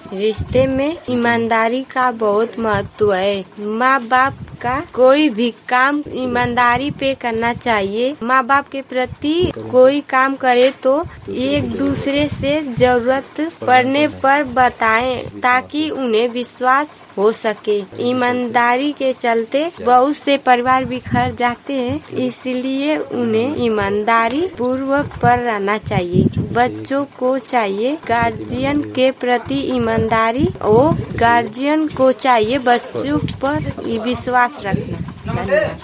रिश्ते में ईमानदारी का बहुत महत्व है। माँ बाप का कोई भी काम ईमानदारी पे करना चाहिए। माँ बाप के प्रति कोई काम करे तो एक दूसरे से जरूरत पड़ने पर बताएं ताकि उन्हें विश्वास हो सके। ईमानदारी के चलते बहुत से परिवार बिखर जाते हैं, इसलिए उन्हें ईमानदारी पूर्वक पर रहना चाहिए। बच्चों को चाहिए गार्जियन के प्रति ईमानदारी और गार्जियन को चाहिए बच्चों पर विश्वास रखना। धन्यवाद।